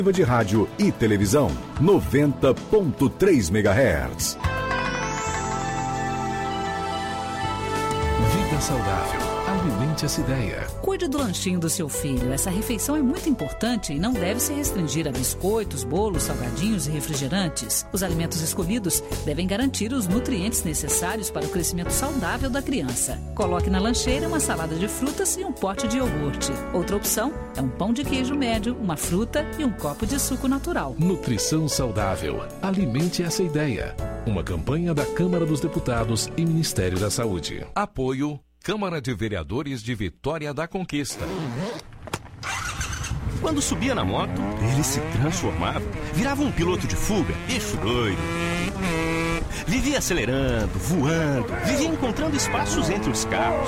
De rádio e televisão, 90.3 MHz. Vida saudável. Alimente essa ideia. Cuide do lanchinho do seu filho. Essa refeição é muito importante e não deve se restringir a biscoitos, bolos, salgadinhos e refrigerantes. Os alimentos escolhidos devem garantir os nutrientes necessários para o crescimento saudável da criança. Coloque na lancheira uma salada de frutas e um pote de iogurte. Outra opção é um pão de queijo médio, uma fruta e um copo de suco natural. Nutrição saudável. Alimente essa ideia. Uma campanha da Câmara dos Deputados e Ministério da Saúde. Apoio Câmara de Vereadores de Vitória da Conquista. Quando subia na moto, ele se transformava, virava um piloto de fuga, eixo doido. Vivia acelerando, voando, vivia encontrando espaços entre os carros.